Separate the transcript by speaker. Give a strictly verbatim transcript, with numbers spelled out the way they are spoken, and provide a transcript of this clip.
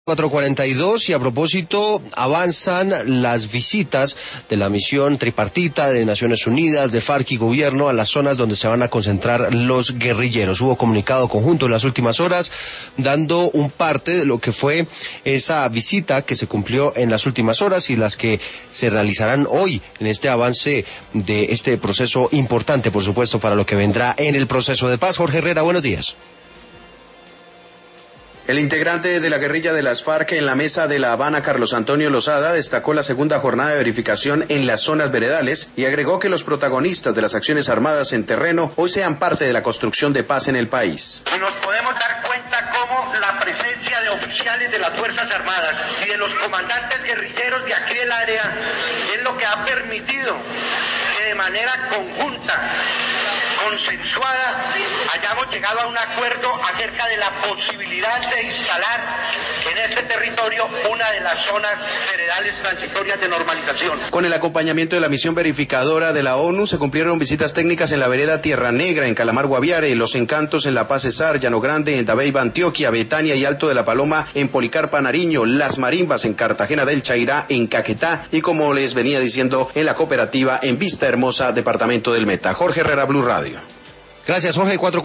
Speaker 1: cuatro cuarenta y dos y a propósito avanzan las visitas de la misión tripartita de Naciones Unidas, de FARC y gobierno a las zonas donde se van a concentrar los guerrilleros. Hubo comunicado conjunto en las últimas horas dando un parte de lo que fue esa visita que se cumplió en las últimas horas y las que se realizarán hoy en este avance de este proceso importante, por supuesto, para lo que vendrá en el proceso de paz. Jorge Herrera, buenos días.
Speaker 2: El integrante de la guerrilla de las FARC en la mesa de La Habana, Carlos Antonio Lozada, destacó la segunda jornada de verificación en las zonas veredales y agregó que los protagonistas de las acciones armadas en terreno hoy sean parte de la construcción de paz en el país.
Speaker 3: Nos podemos dar cuenta cómo la presencia de oficiales de las Fuerzas Armadas y de los comandantes guerrilleros de aquí del área es lo que ha permitido que de manera conjunta, consensuada, hayamos llegado a un acuerdo acerca de la posibilidad de instalar en este territorio una de las zonas veredales transitorias de normalización.
Speaker 2: Con el acompañamiento de la misión verificadora de la ONU se cumplieron visitas técnicas en la vereda Tierra Negra, en Calamar Guaviare, Los Encantos en La Paz Cesar, Llano Grande en Dabeiba, Antioquia, Betania y Alto de la Paloma en Policarpa Nariño, Las Marimbas en Cartagena del Chairá, en Caquetá y, como les venía diciendo, en la cooperativa en Vista Hermosa, departamento del Meta. Jorge Herrera, Blue Radio.
Speaker 1: Gracias, Jorge. cuatro